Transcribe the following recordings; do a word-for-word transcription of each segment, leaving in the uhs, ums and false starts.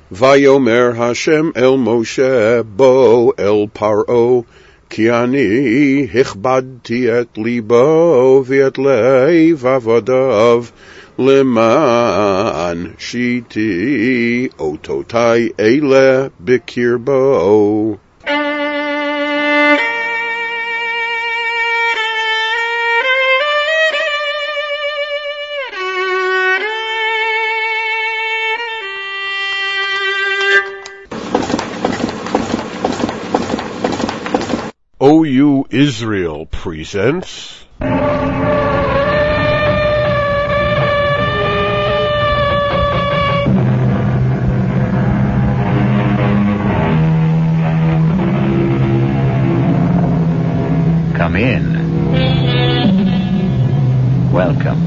Vayomer Hashem el Moshe bo el Paro ki ani hichbadti et libo v'et leiv avodav leman shiti ototai ele bikirbo. O U Israel presents Come in. Welcome.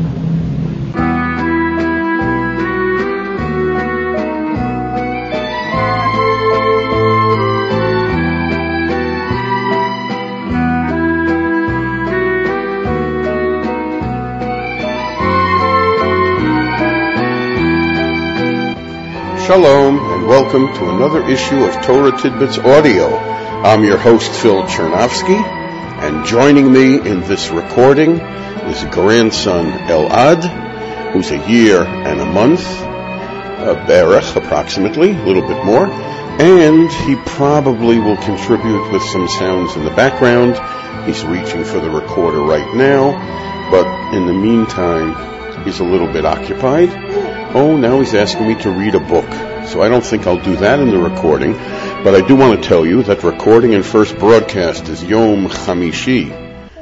Shalom, and welcome to another issue of Torah Tidbits Audio. I'm your host, Phil Chernovsky, and joining me in this recording is grandson Elad, who's a year and a month, uh, Berech, approximately, a little bit more, and he probably will contribute with some sounds in the background. He's reaching for the recorder right now, but in the meantime, he's a little bit occupied. Oh, now he's asking me to read a book. So I don't think I'll do that in the recording. But I do want to tell you that recording and first broadcast is Yom Chamishi,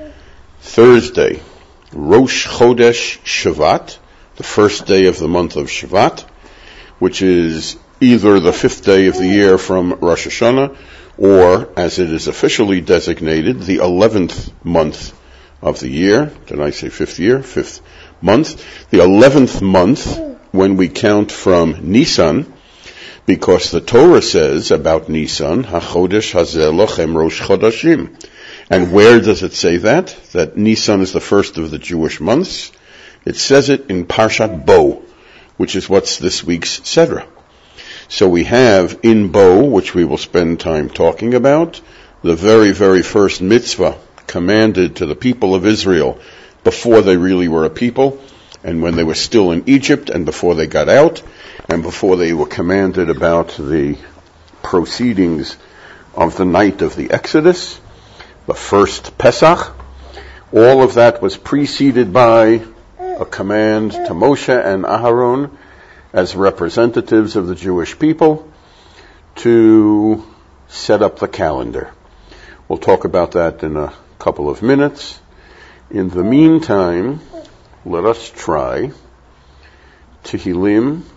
Thursday, Rosh Chodesh Shvat, the first day of the month of Shvat, which is either the fifth day of the year from Rosh Hashanah, or, as it is officially designated, the eleventh month of the year. Did I say fifth year? Fifth month. The eleventh month, when we count from Nisan, because the Torah says about Nisan, HaChodesh Hazeh Lochem Rosh Chodashim. And where does it say that? That Nisan is the first of the Jewish months? It says it in Parshat Bo, which is what's this week's Sedra. So we have in Bo, which we will spend time talking about, the very, very first mitzvah commanded to the people of Israel before they really were a people, and when they were still in Egypt, and before they got out, and before they were commanded about the proceedings of the night of the Exodus, the first Pesach. All of that was preceded by a command to Moshe and Aharon as representatives of the Jewish people to set up the calendar. We'll talk about that in a couple of minutes. In the meantime, let us try Tehillim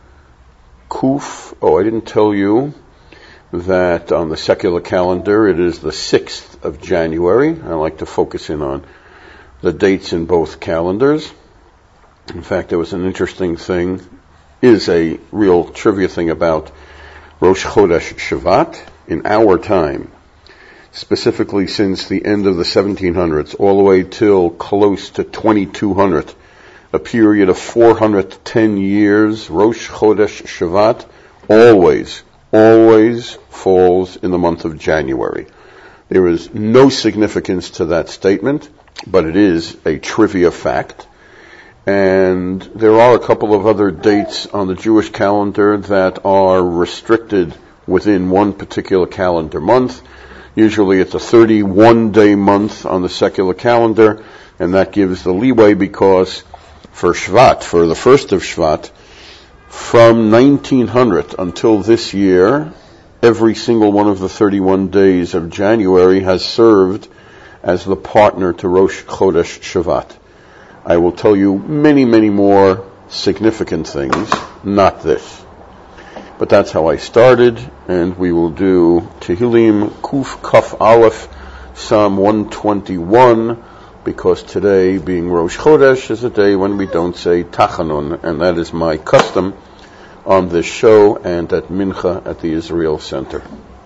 Kuf. Oh, I didn't tell you that on the secular calendar it is the sixth of January. I like to focus in on the dates in both calendars. In fact, there was an interesting thing, is a real trivia thing about Rosh Chodesh Shvat in our time, specifically since the end of the seventeen hundreds, all the way till close to twenty-two hundred, a period of four hundred ten years. Rosh Chodesh Shvat always, always falls in the month of January. There is no significance to that statement, but it is a trivia fact. And there are a couple of other dates on the Jewish calendar that are restricted within one particular calendar month. Usually it's a thirty-one day month on the secular calendar, and that gives the leeway because for Shvat, for the first of Shvat, from nineteen hundred until this year, every single one of the thirty-one days of January has served as the partner to Rosh Chodesh Shvat. I will tell you many, many more significant things, not this. But that's how I started, and we will do Tehillim Kuf Kaf Aleph, Psalm one twenty-one, because today, being Rosh Chodesh, is a day when we don't say Tachanun, and that is my custom on this show and at Mincha at the Israel Center.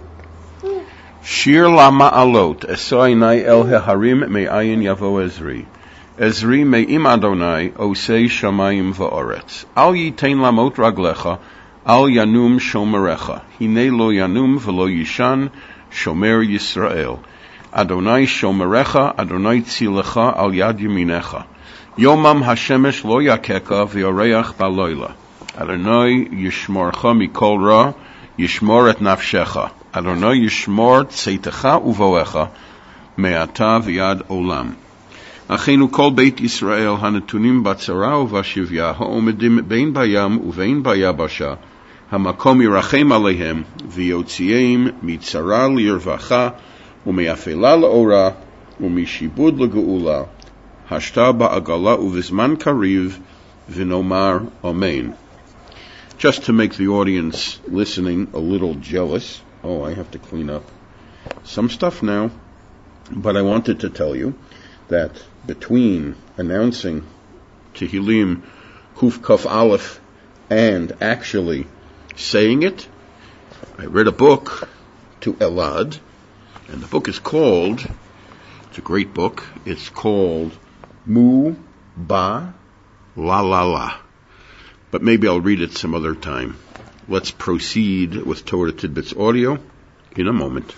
Shir la ma'alot, esoinai el heharim me'ayin yavo Ezri. Ezri me'im Adonai, osei shamayim va'oretz. Al yitein lamot raglecha, Al yanum shomerecha. Hine lo yanum velo yishan shomer Yisrael. Adonai shomerecha, Adonai tzilecha al yad yaminecha. Yomam hashemesh lo yakeka v'yoreach baloila. Adonai yishmorcha mikol ra, yishmor et nafshecha. Adonai yishmor tzeitecha uvoecha, me'ata v'yad olam. Achenu kol beit Yisrael hanatunim batzara uvashivya ha'omedim bein bayam uvein bayabasha hamakom yirachem alehem v'yotzieim mitzara lirvacha ume'afela la'ora umishibud legeula hashta ba'agala uvizman kariv v'nomar amen. Just to make the audience listening a little jealous, oh, I have to clean up some stuff now, but I wanted to tell you that between announcing Tehillim Kuf Kaf Aleph and actually saying it, I read a book to Elad, and the book is called, it's a great book, it's called Mu Ba La La La. But maybe I'll read it some other time. Let's proceed with Torah Tidbits audio in a moment.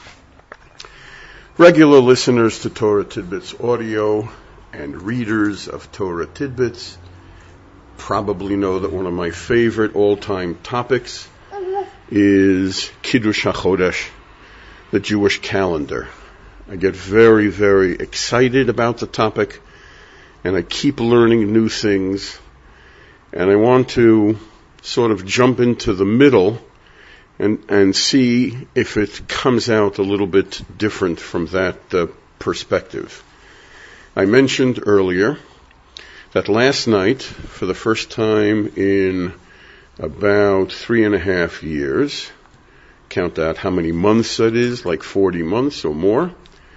Regular listeners to Torah Tidbits audio and readers of Torah Tidbits probably know that one of my favorite all-time topics is Kiddush HaChodesh, the Jewish calendar. I get very, very excited about the topic, and I keep learning new things, and I want to sort of jump into the middle and, and see if it comes out a little bit different from that uh, perspective. I mentioned earlier that last night, for the first time in about three and a half years, count out how many months that is, like forty months or more,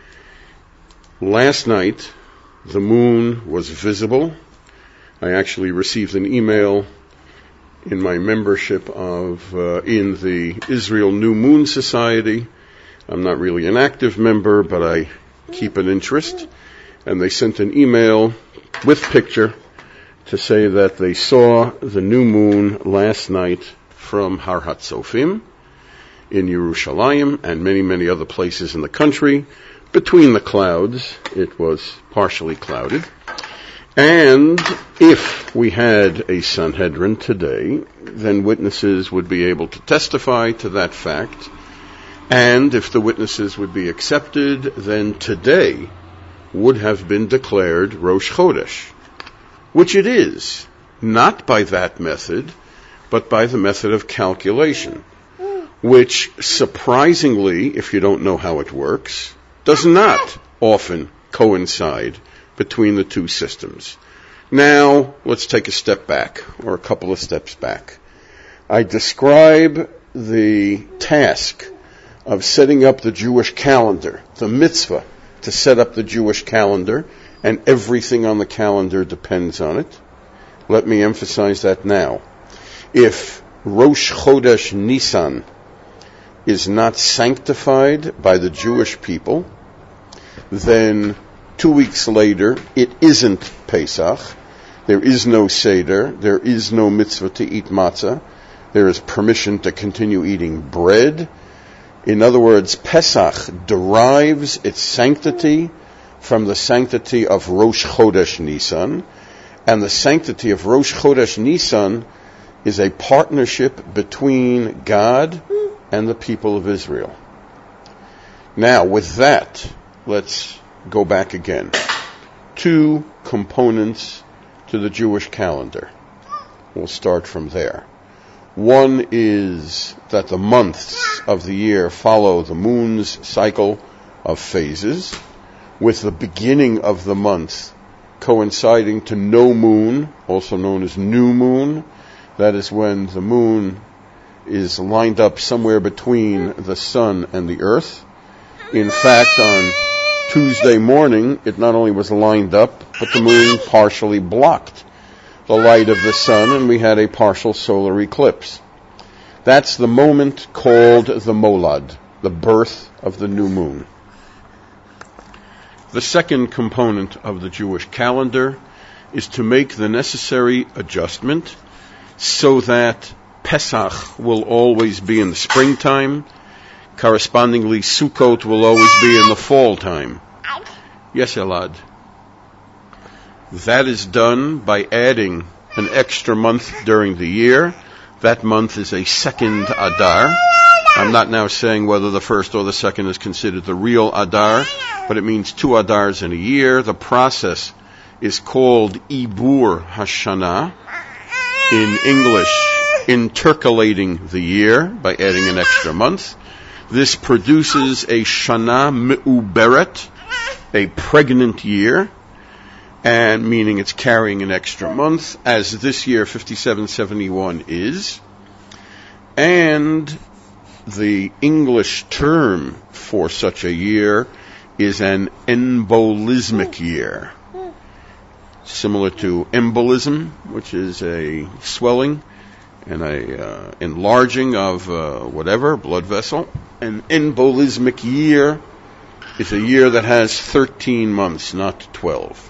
last night the moon was visible. I actually received an email in my membership of uh, in the Israel New Moon Society. I'm not really an active member, but I keep an interest. And they sent an email with picture to say that they saw the new moon last night from Har HaTzofim in Yerushalayim and many, many other places in the country. Between the clouds, it was partially clouded. And if we had a Sanhedrin today, then witnesses would be able to testify to that fact. And if the witnesses would be accepted, then today would have been declared Rosh Chodesh, which it is, not by that method, but by the method of calculation, which surprisingly, if you don't know how it works, does not often coincide between the two systems. Now, let's take a step back, or a couple of steps back. I describe the task of setting up the Jewish calendar, the mitzvah to set up the Jewish calendar, and everything on the calendar depends on it. Let me emphasize that now. If Rosh Chodesh Nisan is not sanctified by the Jewish people, then two weeks later, it isn't Pesach. There is no Seder. There is no mitzvah to eat matzah. There is permission to continue eating bread. In other words, Pesach derives its sanctity from the sanctity of Rosh Chodesh Nisan, and the sanctity of Rosh Chodesh Nisan is a partnership between God and the people of Israel. Now, with that, let's go back again. Two components to the Jewish calendar. We'll start from there. One is that the months of the year follow the moon's cycle of phases, with the beginning of the month coinciding to no moon, also known as new moon. That is when the moon is lined up somewhere between the sun and the earth. In fact, on Tuesday morning, it not only was lined up, but the moon partially blocked the light of the sun, and we had a partial solar eclipse. That's the moment called the Molad, the birth of the new moon. The second component of the Jewish calendar is to make the necessary adjustment so that Pesach will always be in the springtime. Correspondingly, Sukkot will always be in the fall time. Yes, Elad. That is done by adding an extra month during the year. That month is a second Adar. I'm not now saying whether the first or the second is considered the real Adar, but it means two Adars in a year. The process is called Ibur Hashanah. In English, intercalating the year by adding an extra month. This produces a Shana Me'uberet, a pregnant year, and meaning it's carrying an extra month, as this year fifty-seven seventy-one is. And the English term for such a year is an embolismic year, similar to embolism, which is a swelling and a uh, enlarging of uh, whatever, blood vessel. An embolismic year is a year that has thirteen months, not twelve.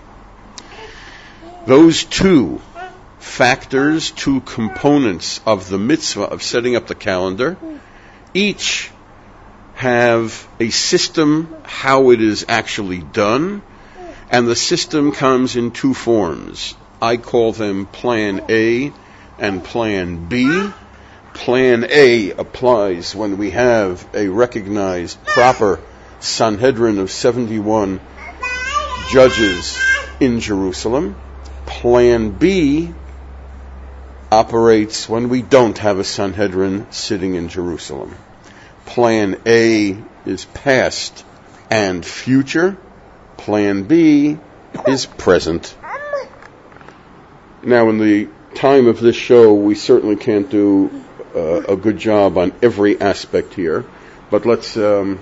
Those two factors, two components of the mitzvah of setting up the calendar, each have a system how it is actually done, and the system comes in two forms. I call them Plan A and Plan B. Plan A applies when we have a recognized proper Sanhedrin of seventy-one judges in Jerusalem. Plan B operates when we don't have a Sanhedrin sitting in Jerusalem. Plan A is past and future. Plan B is present. Now, in the time of this show, we certainly can't do uh, a good job on every aspect here, but let's um,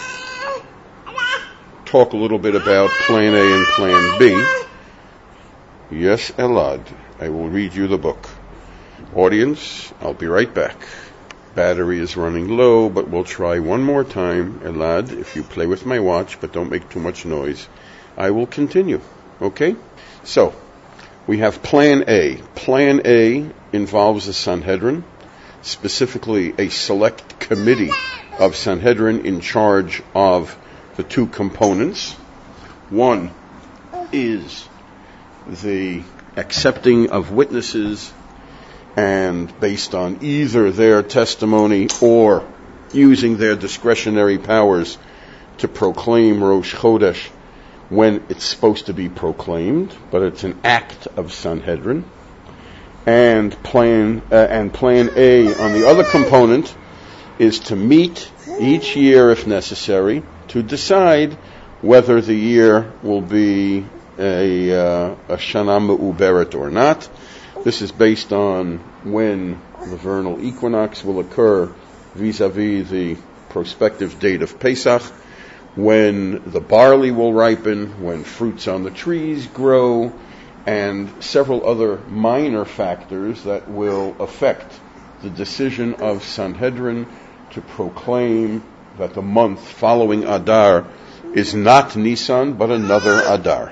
talk a little bit about Plan A and Plan B. Yes, Elad, I will read you the book. Audience, I'll be right back. Battery is running low, but we'll try one more time. Elad, if you play with my watch, but don't make too much noise, I will continue. Okay? So, we have Plan A. Plan A involves a Sanhedrin, specifically a select committee of Sanhedrin in charge of the two components. One is the accepting of witnesses, and based on either their testimony or using their discretionary powers to proclaim Rosh Chodesh when it's supposed to be proclaimed, but it's an act of Sanhedrin. And plan uh, and Plan A on the other component is to meet each year, if necessary, to decide whether the year will be a, uh, a Shana Me'uberet or not. This is based on when the vernal equinox will occur vis-a-vis the prospective date of Pesach, when the barley will ripen, when fruits on the trees grow, and several other minor factors that will affect the decision of Sanhedrin to proclaim that the month following Adar is not Nisan, but another Adar.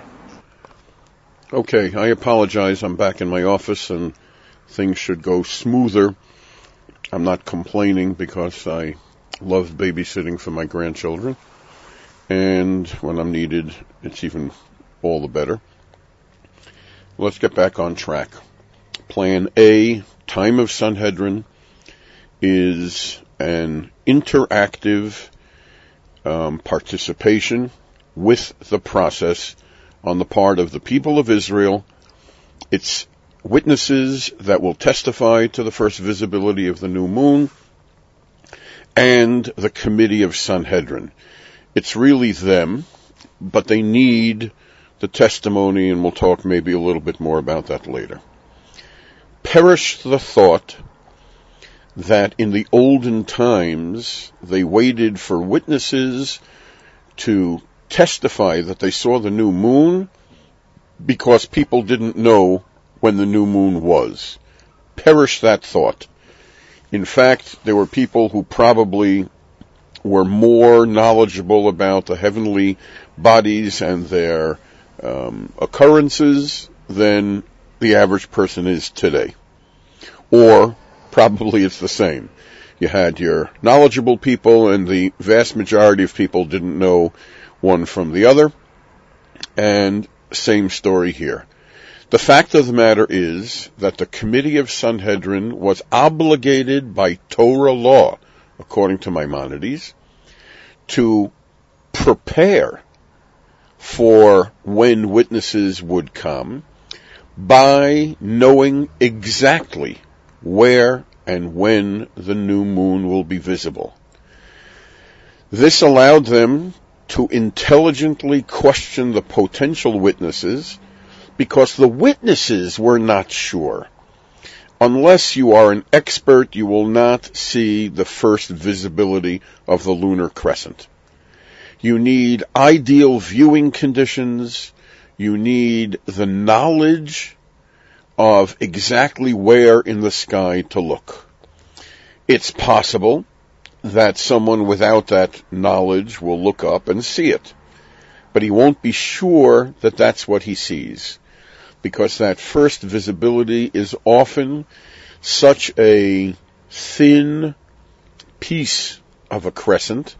Okay, I apologize. I'm back in my office and things should go smoother. I'm not complaining because I love babysitting for my grandchildren. And when I'm needed, it's even all the better. Let's get back on track. Plan A, time of Sanhedrin, is an interactive um, participation with the process on the part of the people of Israel. It's witnesses that will testify to the first visibility of the new moon and the committee of Sanhedrin. It's really them, but they need the testimony, and we'll talk maybe a little bit more about that later. Perish the thought that in the olden times they waited for witnesses to testify that they saw the new moon because people didn't know when the new moon was. Perish that thought. In fact, there were people who probably were more knowledgeable about the heavenly bodies and their um, occurrences than the average person is today. Or probably it's the same. You had your knowledgeable people, and the vast majority of people didn't know one from the other. And same story here. The fact of the matter is that the Committee of Sanhedrin was obligated by Torah law, according to Maimonides, to prepare for when witnesses would come by knowing exactly where and when the new moon will be visible. This allowed them to intelligently question the potential witnesses because the witnesses were not sure. Unless you are an expert, you will not see the first visibility of the lunar crescent. You need ideal viewing conditions. You need the knowledge of exactly where in the sky to look. It's possible that someone without that knowledge will look up and see it, but he won't be sure that that's what he sees, because that first visibility is often such a thin piece of a crescent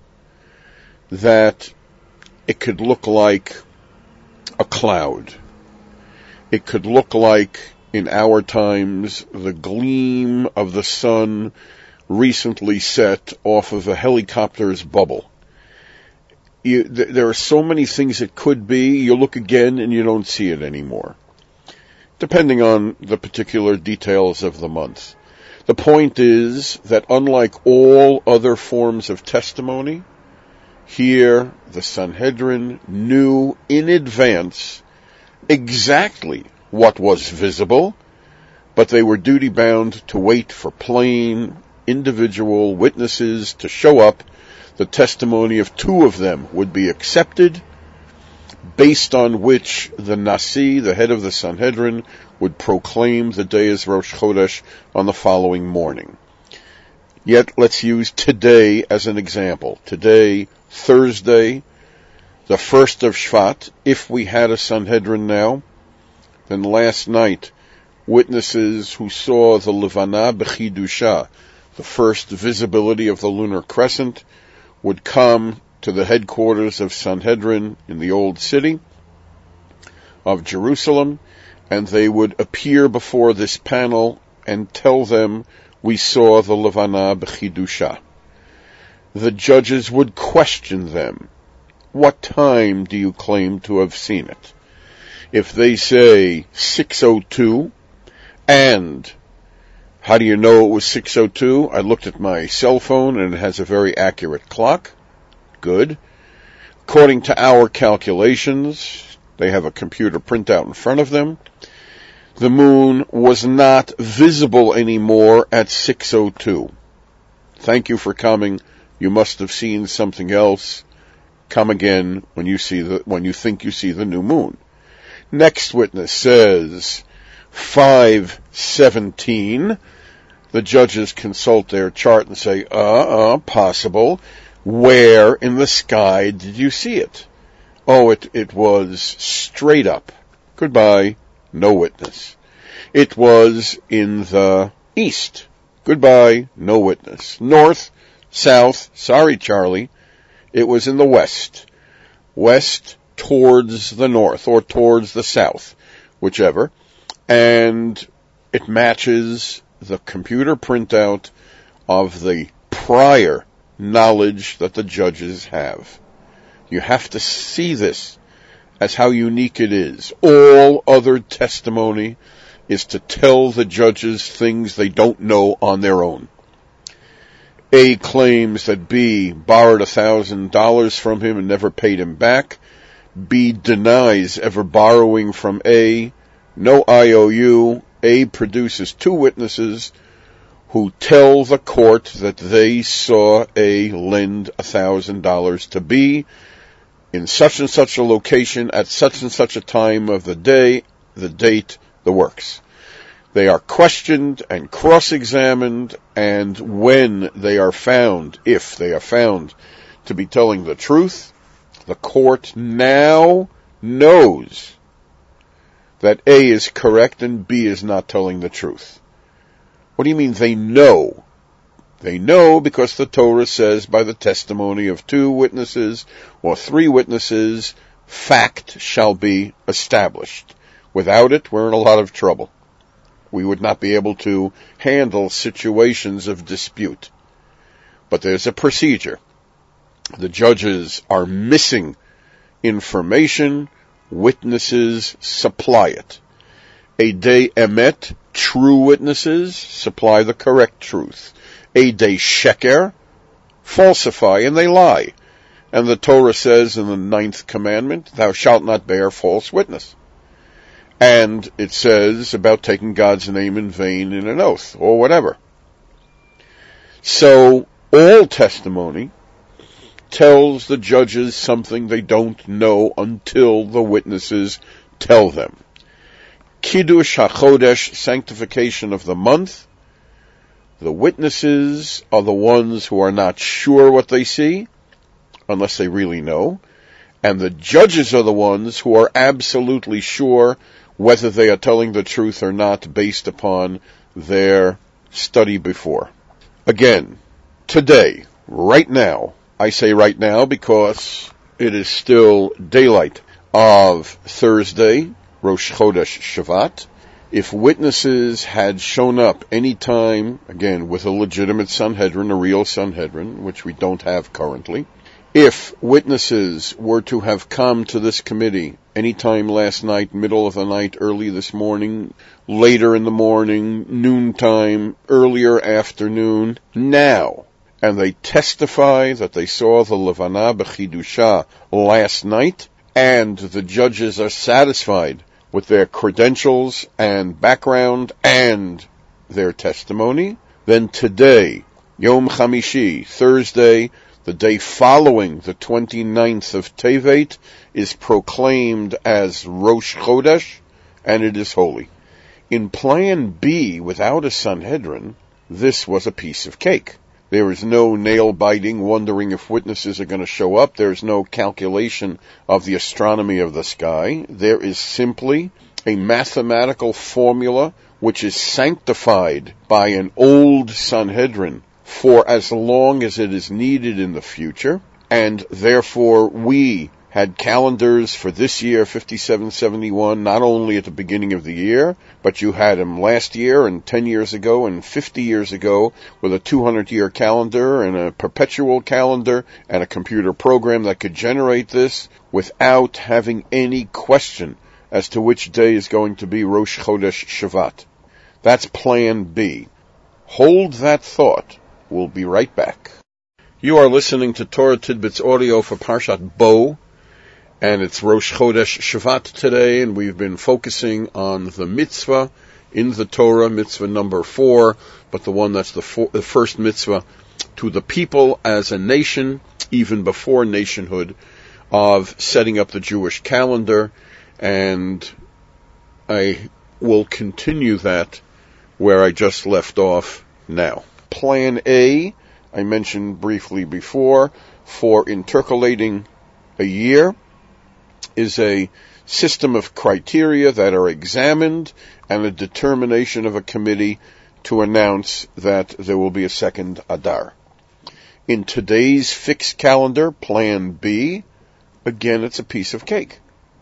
that it could look like a cloud. It could look like, in our times, the gleam of the sun recently set off of a helicopter's bubble. You, th- there are so many things it could be. You look again and you don't see it anymore, depending on the particular details of the month. The point is that unlike all other forms of testimony, here the Sanhedrin knew in advance exactly what was visible, but they were duty-bound to wait for plain, individual witnesses to show up. The testimony of two of them would be accepted, based on which the Nasi, the head of the Sanhedrin, would proclaim the day as Rosh Chodesh on the following morning. Yet let's use today as an example. Today, Thursday, the first of Shvat, if we had a Sanhedrin now, then last night, witnesses who saw the Levana B'chidusha, the first visibility of the lunar crescent, would come to the headquarters of Sanhedrin in the old city of Jerusalem, and they would appear before this panel and tell them, we saw the Levana B'chidusha. The judges would question them. What time do you claim to have seen it? If they say six oh two, and how do you know it was six oh two? I looked at my cell phone and it has a very accurate clock. Good. According to our calculations, they have a computer printout in front of them, the moon was not visible anymore at six oh two. Thank you for coming. You must have seen something else. Come again when you see the, when you think you see the new moon. Next witness says five seventeen. The judges consult their chart and say, uh, uh, possible. Where in the sky did you see it? Oh, it, it was straight up. Goodbye. No witness. It was in the east. Goodbye. No witness. North, south. Sorry, Charlie. It was in the west. West towards the north or towards the south, whichever. And it matches the computer printout of the prior knowledge that the judges have. You have to see this as how unique it is. All other testimony is to tell the judges things they don't know on their own. A claims that B borrowed a thousand dollars from him and never paid him back. B denies ever borrowing from A. No I O U. A produces two witnesses who tell the court that they saw A lend a thousand dollars to B in such and such a location at such and such a time of the day, the date, the works. They are questioned and cross-examined, and when they are found, if they are found to be telling the truth, the court now knows that A is correct and B is not telling the truth. What do you mean they know? They know because the Torah says by the testimony of two witnesses or three witnesses, fact shall be established. Without it, we're in a lot of trouble. We would not be able to handle situations of dispute. But there's a procedure. The judges are missing information, witnesses supply it. Edei emet, true witnesses, supply the correct truth. Edei sheker, falsify, and they lie. And the Torah says in the ninth commandment, thou shalt not bear false witness. And it says about taking God's name in vain in an oath, or whatever. So, all testimony tells the judges something they don't know until the witnesses tell them. Kiddush HaChodesh, sanctification of the month. The witnesses are the ones who are not sure what they see, unless they really know, and the judges are the ones who are absolutely sure whether they are telling the truth or not based upon their study before. Again, today, right now, I say right now because it is still daylight of Thursday, Rosh Chodesh Shavat. If witnesses had shown up any time, again, with a legitimate Sanhedrin, a real Sanhedrin, which we don't have currently, if witnesses were to have come to this committee any time last night, middle of the night, early this morning, later in the morning, noontime, earlier afternoon, now, and they testify that they saw the Levana B'Chidusha last night, and the judges are satisfied with their credentials and background and their testimony, then today, Yom Chamishi, Thursday, the day following the twenty-ninth of Tevet, is proclaimed as Rosh Chodesh, and it is holy. In Plan B, without a Sanhedrin, this was a piece of cake. There is no nail-biting, wondering if witnesses are going to show up. There is no calculation of the astronomy of the sky. There is simply a mathematical formula which is sanctified by an old Sanhedrin for as long as it is needed in the future, and therefore we had calendars for this year, fifty-seven seventy-one, not only at the beginning of the year, but you had them last year and ten years ago and fifty years ago with a two hundred year calendar and a perpetual calendar and a computer program that could generate this without having any question as to which day is going to be Rosh Chodesh Shavat. That's Plan B. Hold that thought. We'll be right back. You are listening to Torah Tidbits audio for Parshat Bo, and it's Rosh Chodesh Shavat today, and we've been focusing on the mitzvah in the Torah, mitzvah number four, but the one that's the, for, the first mitzvah to the people as a nation, even before nationhood, of setting up the Jewish calendar, and I will continue that where I just left off now. Plan A, I mentioned briefly before, for intercalating a year, is a system of criteria that are examined and a determination of a committee to announce that there will be a second Adar. In today's fixed calendar, Plan B, again, it's a piece of cake.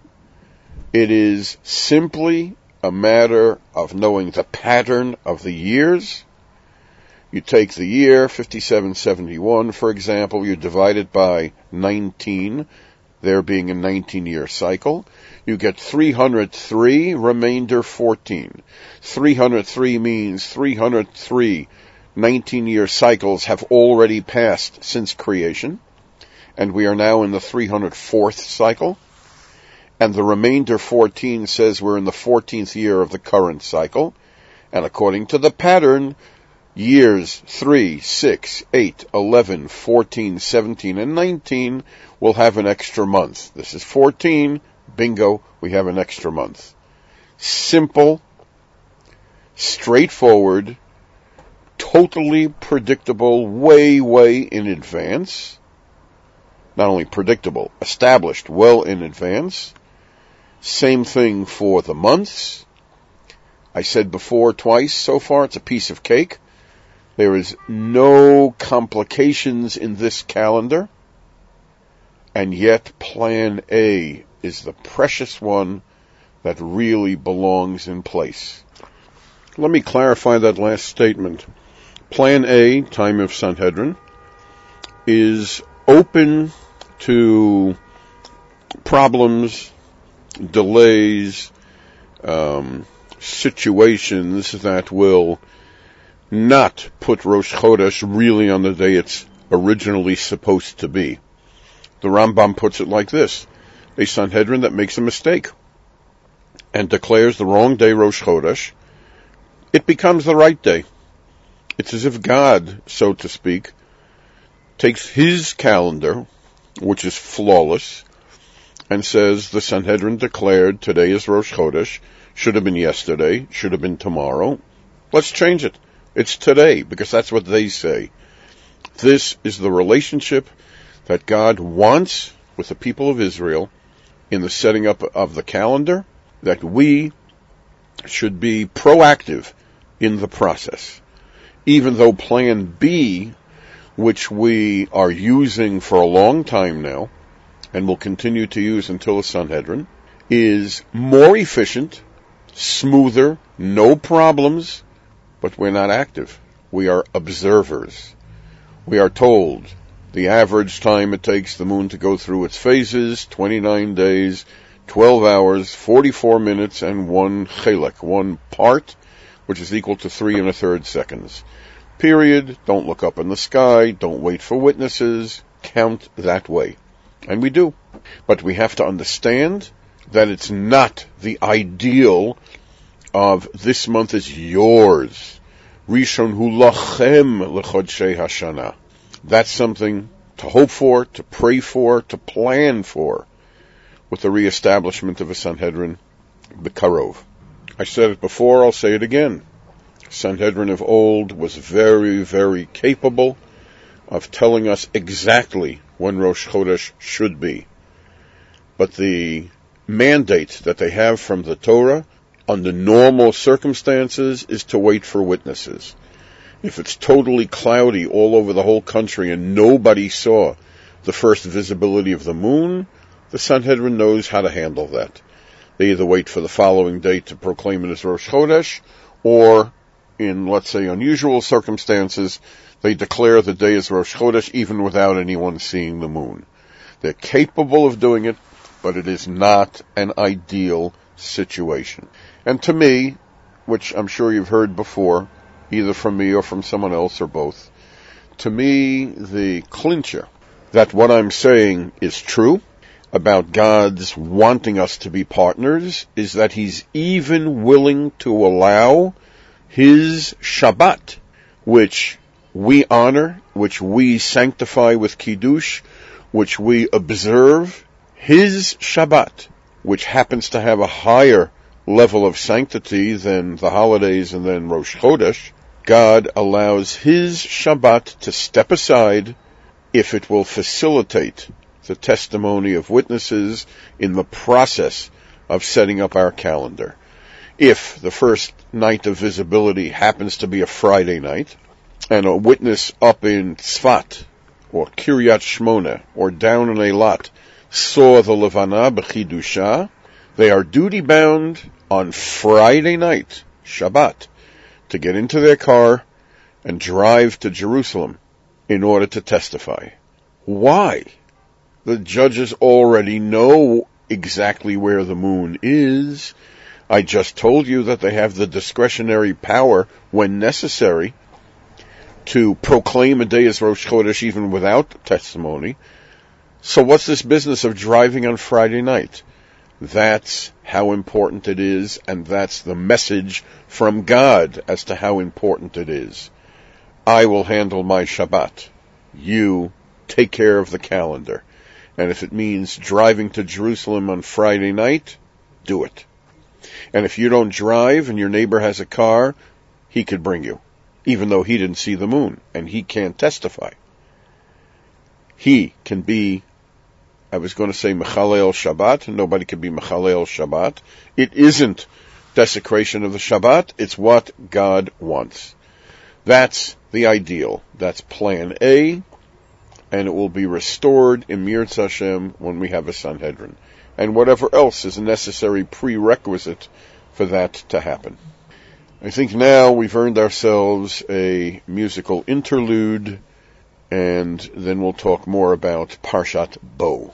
It is simply a matter of knowing the pattern of the years. You take the year, fifty-seven seventy-one, for example, you divide it by nineteen, there being a nineteen-year cycle. You get three hundred three, remainder fourteen. three hundred three means three hundred three nineteen-year cycles have already passed since creation, and we are now in the three hundred fourth cycle. And the remainder fourteen says we're in the fourteenth year of the current cycle. And according to the pattern, years three, six, eight, eleven, fourteen, seventeen, and nineteen will have an extra month. This is fourteen. Bingo, we have an extra month. Simple, straightforward, totally predictable, way, way in advance. Not only predictable, established well in advance. Same thing for the months. I said before twice so far, it's a piece of cake. There is no complications in this calendar. And yet Plan A is the precious one that really belongs in place. Let me clarify that last statement. Plan A, time of Sanhedrin, is open to problems, delays, um, situations that will not put Rosh Chodesh really on the day it's originally supposed to be. The Rambam puts it like this: a Sanhedrin that makes a mistake and declares the wrong day Rosh Chodesh, it becomes the right day. It's as if God, so to speak, takes his calendar, which is flawless, and says the Sanhedrin declared today is Rosh Chodesh, should have been yesterday, should have been tomorrow. Let's change it. It's today, because that's what they say. This is the relationship that God wants with the people of Israel in the setting up of the calendar, that we should be proactive in the process. Even though Plan B, which we are using for a long time now, and will continue to use until the Sanhedrin, is more efficient, smoother, no problems, but we're not active. We are observers. We are told the average time it takes the moon to go through its phases, twenty-nine days, twelve hours, forty-four minutes, and one chelek, one part, which is equal to three and a third seconds. Period. Don't look up in the sky. Don't wait for witnesses. Count that way. And we do. But we have to understand that it's not the ideal of this month is yours. Rishon hu lachem lechodshei hashana. That's something to hope for, to pray for, to plan for, with the reestablishment of a Sanhedrin, B'karov. I said it before, I'll say it again. Sanhedrin of old was very, very capable of telling us exactly when Rosh Chodesh should be. But the mandate that they have from the Torah, under normal circumstances, is to wait for witnesses. If it's totally cloudy all over the whole country and nobody saw the first visibility of the moon, the Sanhedrin knows how to handle that. They either wait for the following day to proclaim it as Rosh Chodesh, or in, let's say, unusual circumstances, they declare the day is Rosh Chodesh even without anyone seeing the moon. They're capable of doing it, but it is not an ideal situation. And to me, which I'm sure you've heard before, either from me or from someone else or both, to me, the clincher that what I'm saying is true about God's wanting us to be partners is that He's even willing to allow His Shabbat, which we honor, which we sanctify with Kiddush, which we observe, His Shabbat, which happens to have a higher level of sanctity than the holidays and then Rosh Chodesh, God allows His Shabbat to step aside if it will facilitate the testimony of witnesses in the process of setting up our calendar. If the first night of visibility happens to be a Friday night, and a witness up in Tzfat, or Kiryat Shmona, or down in Eilat, saw the Levana b'chidusha, they are duty-bound on Friday night, Shabbat, to get into their car and drive to Jerusalem in order to testify. Why? The judges already know exactly where the moon is. I just told you that they have the discretionary power, when necessary, to proclaim a day as Rosh Chodesh even without testimony. So what's this business of driving on Friday night? That's how important it is, and that's the message from God as to how important it is. I will handle my Shabbat. You take care of the calendar. And if it means driving to Jerusalem on Friday night, do it. And if you don't drive and your neighbor has a car, he could bring you, even though he didn't see the moon, and he can't testify. He can be, I was going to say Mechalel Shabbat, nobody can be Mechalel Shabbat. It isn't desecration of the Shabbat. It's what God wants. That's the ideal. That's plan A, and it will be restored in Mirz Hashem when we have a Sanhedrin, and whatever else is a necessary prerequisite for that to happen. I think now we've earned ourselves a musical interlude, and then we'll talk more about Parshat Bo.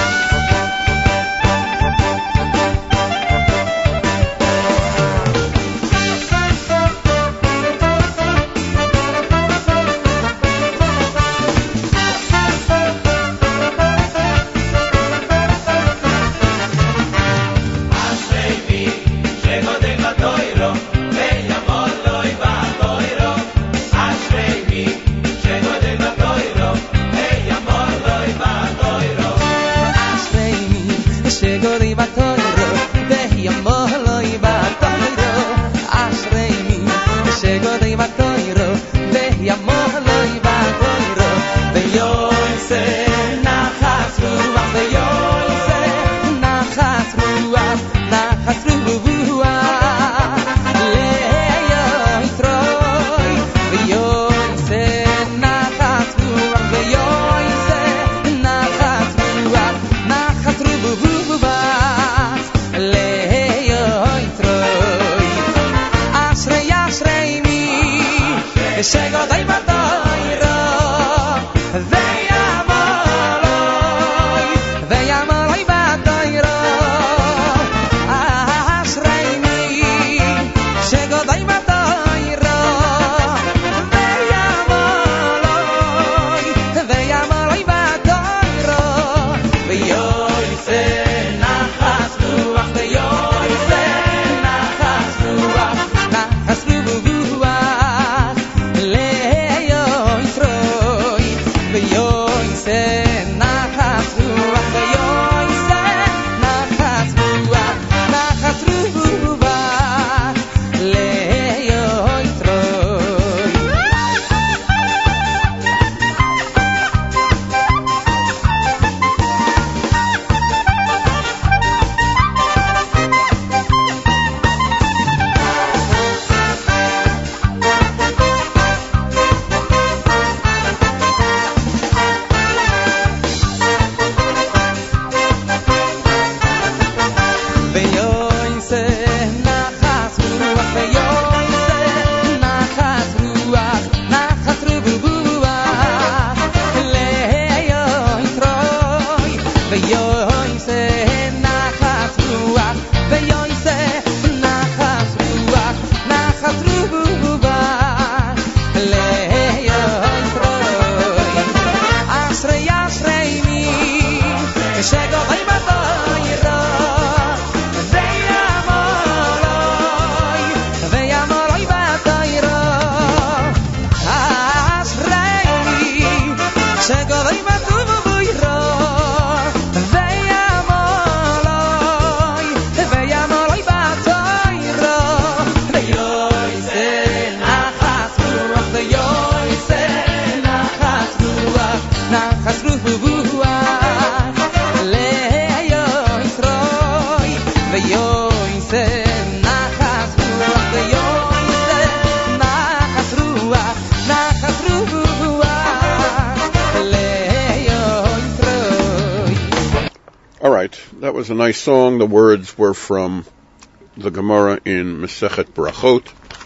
That was a nice song. The words were from the Gemara in Masechet Brachot.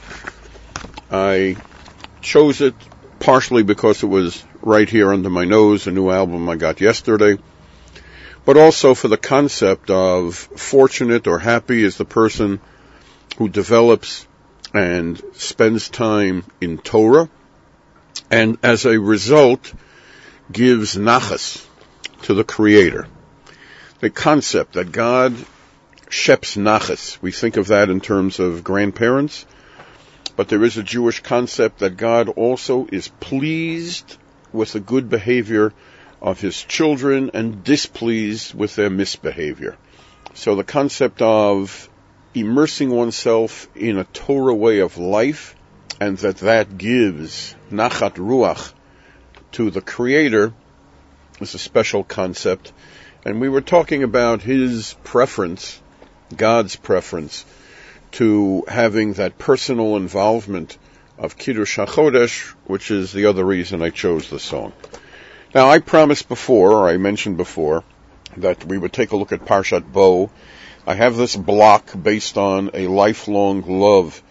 I chose it partially because it was right here under my nose, a new album I got yesterday, but also for the concept of fortunate or happy is the person who develops and spends time in Torah, and as a result gives nachas to the Creator. The concept that God sheps nachas, we think of that in terms of grandparents, but there is a Jewish concept that God also is pleased with the good behavior of His children and displeased with their misbehavior. So the concept of immersing oneself in a Torah way of life, and that that gives nachat ruach to the Creator, is a special concept. And we were talking about His preference, God's preference, to having that personal involvement of Kiddush HaChodesh, which is the other reason I chose the song. Now, I promised before, or I mentioned before, that we would take a look at Parshat Bo. I have this block based on a lifelong love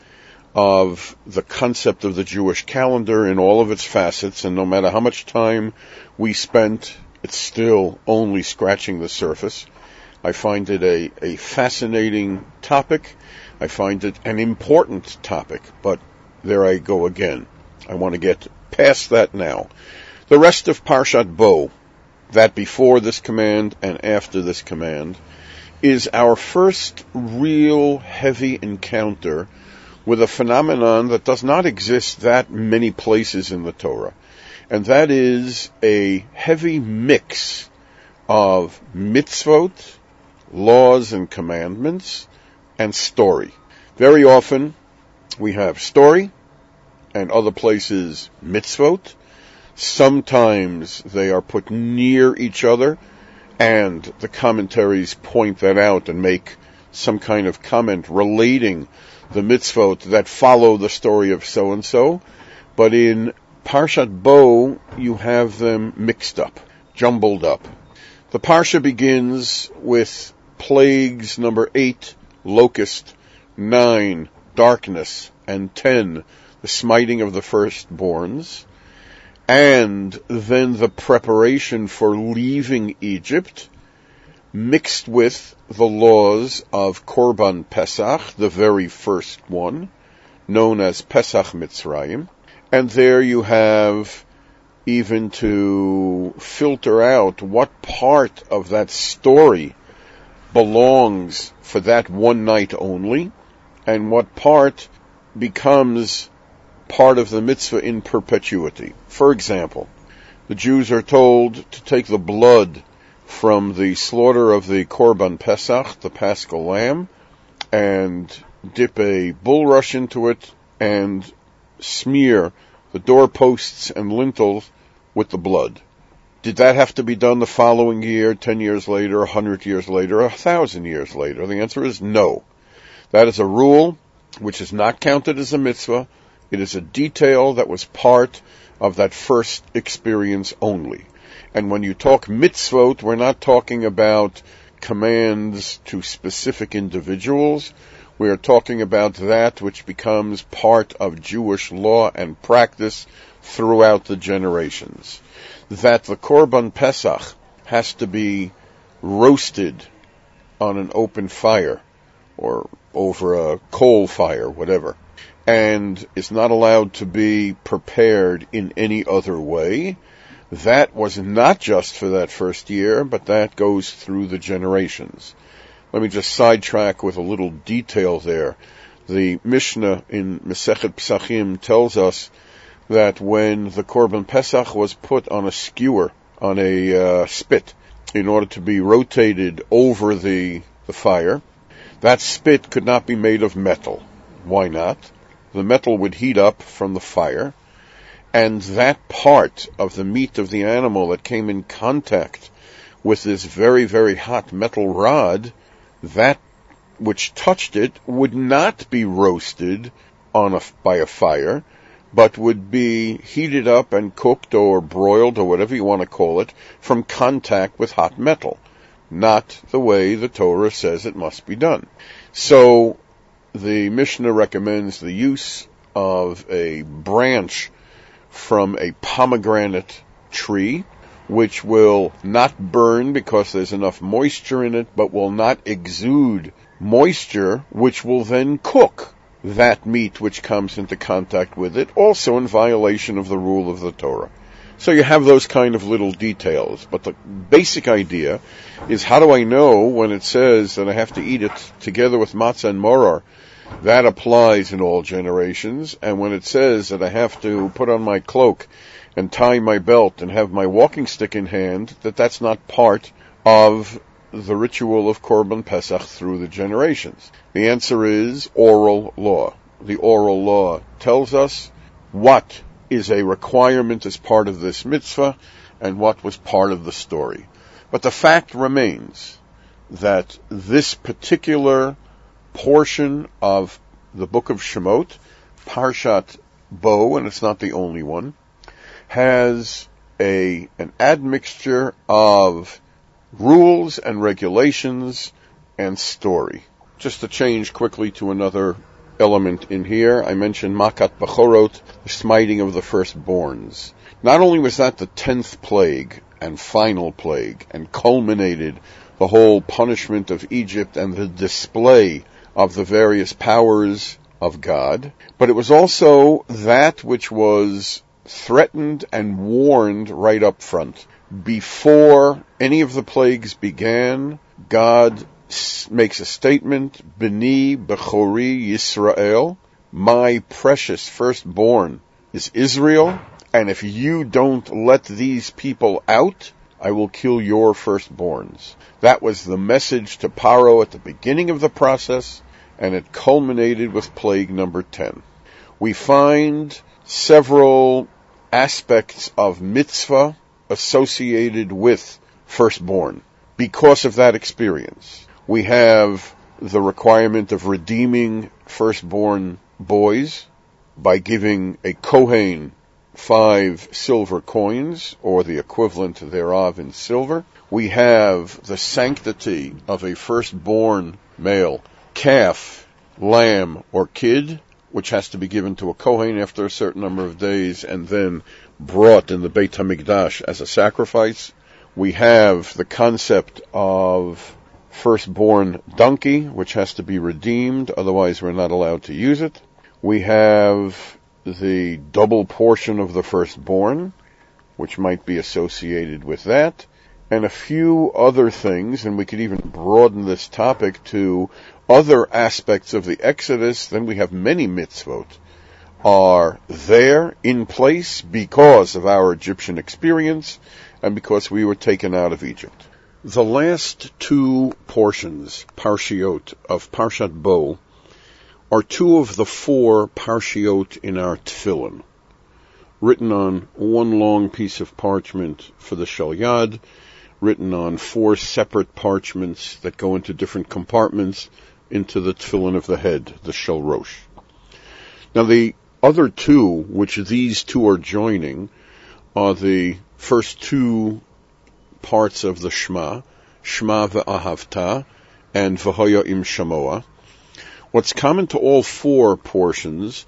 of the concept of the Jewish calendar in all of its facets, and no matter how much time we spent, it's still only scratching the surface. I find it a, a fascinating topic. I find it an important topic, but there I go again. I want to get past that now. The rest of Parshat Bo, that before this command and after this command, is our first real heavy encounter with a phenomenon that does not exist that many places in the Torah. And that is a heavy mix of mitzvot, laws and commandments, and story. Very often we have story, and other places mitzvot. Sometimes they are put near each other, and the commentaries point that out and make some kind of comment relating the mitzvot that follow the story of so-and-so. But in Parshat Bo, you have them mixed up, jumbled up. The Parsha begins with plagues number eight, locust, nine, darkness, and ten, the smiting of the firstborns, and then the preparation for leaving Egypt, mixed with the laws of Korban Pesach, the very first one, known as Pesach Mitzrayim. And there you have even to filter out what part of that story belongs for that one night only, and what part becomes part of the mitzvah in perpetuity. For example, the Jews are told to take the blood from the slaughter of the Korban Pesach, the Paschal lamb, and dip a bulrush into it and smear the doorposts and lintels with the blood. Did that have to be done the following year, ten years later, a hundred years later, a thousand years later? The answer is no. That is a rule which is not counted as a mitzvah. It is a detail that was part of that first experience only. And when you talk mitzvot, we're not talking about commands to specific individuals. We are talking about that which becomes part of Jewish law and practice throughout the generations. That the Korban Pesach has to be roasted on an open fire or over a coal fire, whatever, and is not allowed to be prepared in any other way. That was not just for that first year, but that goes through the generations. Let me just sidetrack with a little detail there. The Mishnah in Masechet Pesachim tells us that when the Korban Pesach was put on a skewer, on a uh, spit, in order to be rotated over the, the fire, that spit could not be made of metal. Why not? The metal would heat up from the fire, and that part of the meat of the animal that came in contact with this very, very hot metal rod, that which touched it would not be roasted on a, by a fire, but would be heated up and cooked or broiled or whatever you want to call it from contact with hot metal. Not the way the Torah says it must be done. So the Mishnah recommends the use of a branch from a pomegranate tree, which will not burn because there's enough moisture in it, but will not exude moisture, which will then cook that meat which comes into contact with it, also in violation of the rule of the Torah. So you have those kind of little details, but the basic idea is, how do I know when it says that I have to eat it together with matzah and maror? That applies in all generations. And when it says that I have to put on my cloak and tie my belt and have my walking stick in hand, that that's not part of the ritual of Korban Pesach through the generations. The answer is oral law. The oral law tells us what is a requirement as part of this mitzvah and what was part of the story. But the fact remains that this particular portion of the book of Shemot, Parshat Bo, and it's not the only one, has a an admixture of rules and regulations and story. Just to change quickly to another element in here, I mentioned Makat Bechorot, the smiting of the firstborns. Not only was that the tenth plague and final plague and culminated the whole punishment of Egypt and the display of the various powers of God, but it was also that which was threatened and warned right up front. Before any of the plagues began, God makes a statement, B'ni Bechori Yisrael, my precious firstborn is Israel, and if you don't let these people out, I will kill your firstborns. That was the message to Paro at the beginning of the process, and it culminated with plague number ten. We find several aspects of mitzvah associated with firstborn because of that experience. We have the requirement of redeeming firstborn boys by giving a Kohen five silver coins, or the equivalent thereof in silver. We have the sanctity of a firstborn male calf, lamb, or kid, which has to be given to a Kohen after a certain number of days and then brought in the Beit HaMikdash as a sacrifice. We have the concept of firstborn donkey, which has to be redeemed, otherwise we're not allowed to use it. We have the double portion of the firstborn, which might be associated with that, and a few other things, and we could even broaden this topic to other aspects of the Exodus. Then we have many mitzvot are there in place because of our Egyptian experience and because we were taken out of Egypt. The last two portions, Parshiot, of Parshat Bo, are two of the four Parshiot in our Tefillin, written on one long piece of parchment for the Shalyad, written on four separate parchments that go into different compartments into the Tefillin of the head, the Shel Rosh. Now the other two, which these two are joining, are the first two parts of the Shema, Shema ve'ahavta, and V'hoya im shamoa. What's common to all four portions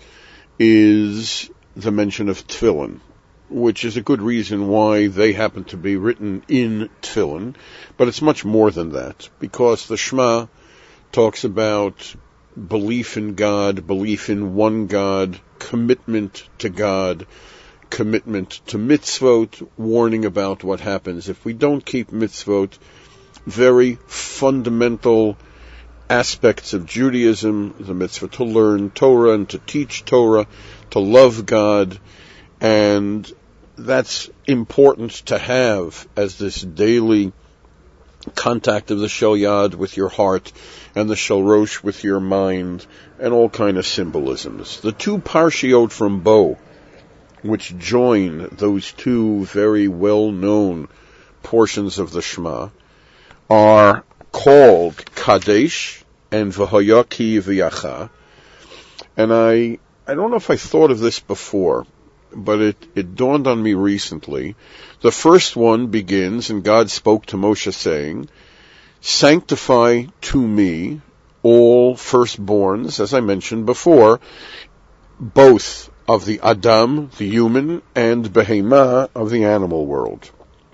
is the mention of Tefillin, which is a good reason why they happen to be written in Tefillin, but it's much more than that, because the Shema talks about belief in God, belief in one God, commitment to God, commitment to mitzvot, warning about what happens if we don't keep mitzvot, very fundamental aspects of Judaism, the mitzvah to learn Torah and to teach Torah, to love God, and that's important to have as this daily contact of the Shel Yad with your heart and the Shel Rosh with your mind, and all kind of symbolisms. The two Parshiot from Bo, which join those two very well-known portions of the Shema, are called Kadesh and V'hoya ki v'yacha. And I, I don't know if I thought of this before, but it, it dawned on me recently. The first one begins, and God spoke to Moshe saying, sanctify to me all firstborns, as I mentioned before, both of the Adam, the human, and Behemah, of the animal world.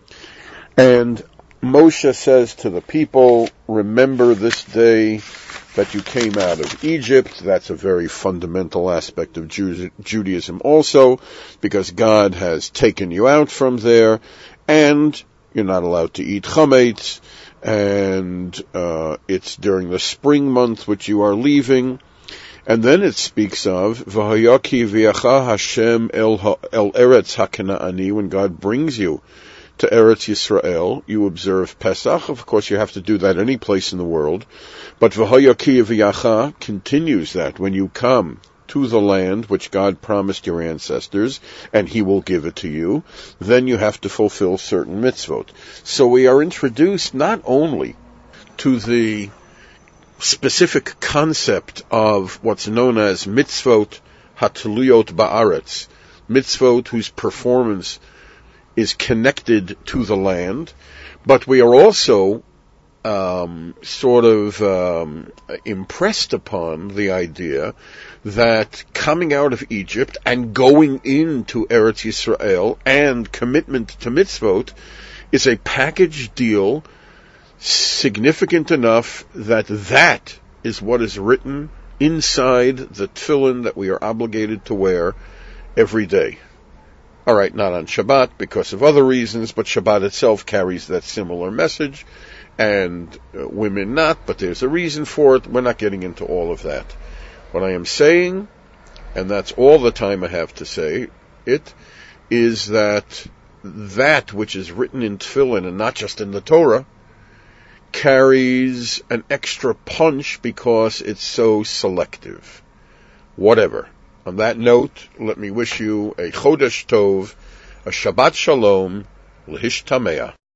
And Moshe says to the people, remember this day that you came out of Egypt. That's a very fundamental aspect of Ju- Judaism also, because God has taken you out from there, and you're not allowed to eat chametz, and uh, it's during the spring month which you are leaving. And then it speaks of V'hoya ki v'yacha Hashem el, ha, el Eretz HaKena'ani, when God brings you to Eretz Yisrael, you observe Pesach. Of course, you have to do that any place in the world. But V'hoya ki v'yacha continues that when you come to the land which God promised your ancestors, and He will give it to you, then you have to fulfill certain mitzvot. So we are introduced not only to the specific concept of what's known as mitzvot hatuluyot ba'aretz, mitzvot whose performance is connected to the land, but we are also um, sort of um, impressed upon the idea that coming out of Egypt and going into Eretz Yisrael and commitment to mitzvot is a package deal significant enough that that is what is written inside the tefillin that we are obligated to wear every day. All right, not on Shabbat because of other reasons, but Shabbat itself carries that similar message, and uh, women not, but there's a reason for it. We're not getting into all of that. What I am saying, and that's all the time I have to say it, is that that which is written in tefillin, and not just in the Torah, carries an extra punch because it's so selective. Whatever. On that note, let me wish you a Chodesh Tov, a Shabbat Shalom, L'Hishtameah.